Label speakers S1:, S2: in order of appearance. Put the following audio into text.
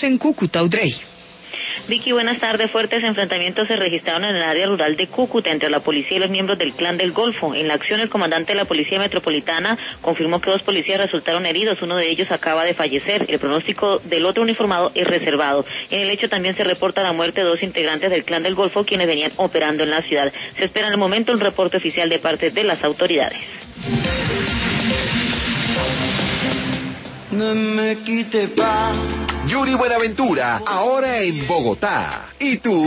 S1: Estamos en Cúcuta, Audrey.
S2: Vicky, buenas tardes. Fuertes enfrentamientos se registraron en el área rural de Cúcuta entre la policía y los miembros del Clan del Golfo. En la acción, el comandante de la Policía Metropolitana confirmó que 2 policías resultaron heridos. Uno de ellos acaba de fallecer. El pronóstico del otro uniformado es reservado. En el hecho también se reporta la muerte de 2 integrantes del Clan del Golfo, quienes venían operando en la ciudad. Se espera en el momento un reporte oficial de parte de las autoridades.
S3: No me quite pa.
S4: Yuri Buenaventura, ahora en Bogotá. ¿Y tú?